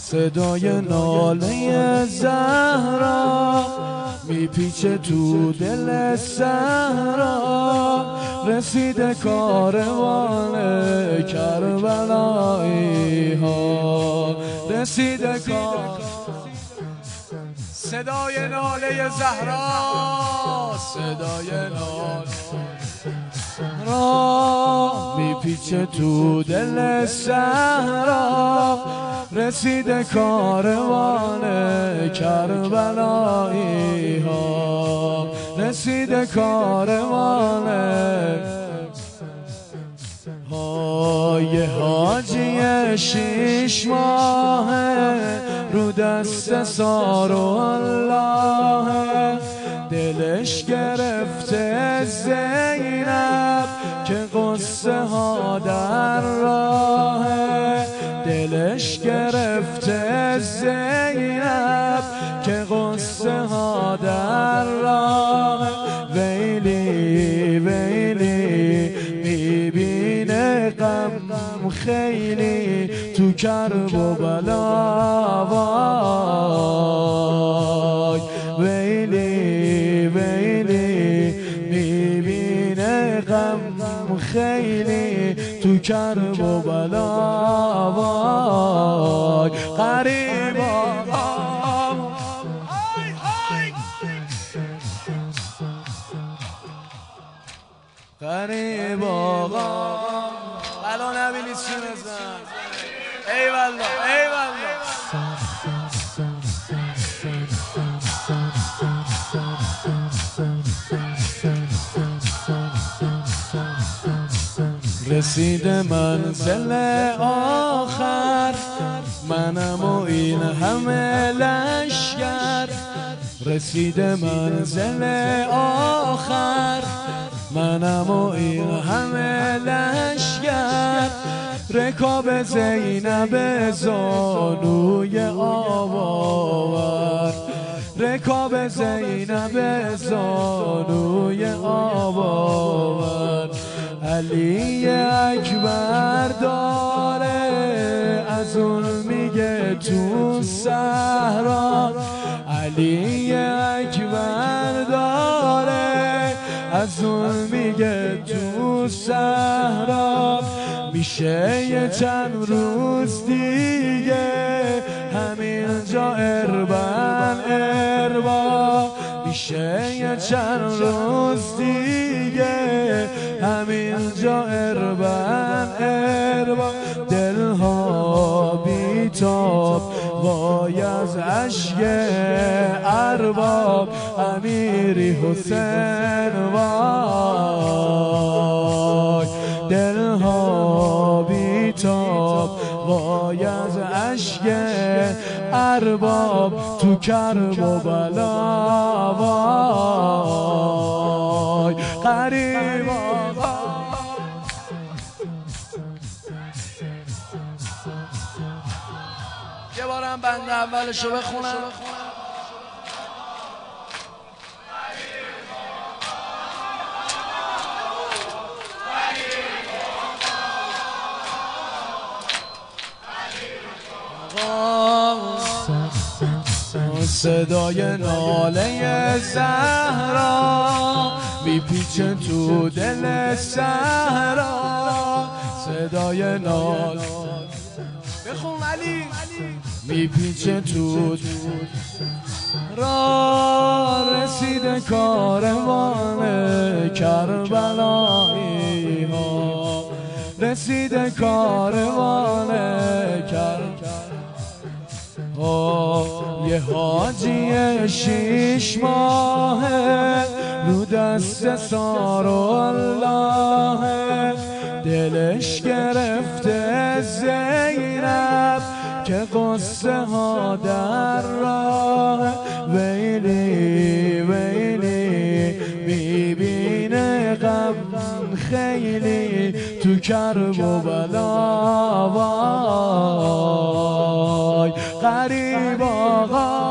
صدای ناله زهرا میپیچه تو دل صحرا، رسیده کاروان کربلایی ها، رسیده صدای ناله زهرا، صدای ناله را میپیچه تو دل صحرا، رسیده کاروان کربلایی ها، رسیده کاروان یه حاجی 6 ماهه رو دست سارالله، دلش گرفته زینب که قصه ها در راهه، دلش گرفته زینب که قصه ها در راهه. ویلی ویلی میبینه غم خیلی تو کرب و بلا، وای ویلی ویلی میبینه غم خیلی تو کرب و بلا، وای غریبا غریب آقا الان نبینی چی بزن. ای والله ای والله رسیده منزل آخر، منم و این همه لشگر، رسیده منزل آخر، منم و این همه لشگر، رکاب زینب زانوی آواور، رکاب زینب زانوی آواور. علی اکبر داره از اون میگه تو صحرا، علی اکبر داره از اون میگه تو صحرا. میشه یه چند روز دیگه همینجا اربن اربا، میشه یه چند روز دیگه همینجا اربن اربا. دلها بیتاب وای از عشق ارباب، امیری حسین وای، دلها بیتاب وای از عشق ارباب تو کرب و بلا، وای غریب آقا یه بارم بند اولشو بخونم. صدای ناله زهرا میپیچه تو دل صحرا، صدای ناله بخون علی میپیچه تو را، رسیده کاروان کربلایی ها، رسیده کاروان یه حاجی 6 ماهه رو دست سارالله، دلش گرفته زینب که قصه ها در راه. ویلی ویلی میبینه غم خیلی تو کرب و بلا، وای غریب آقا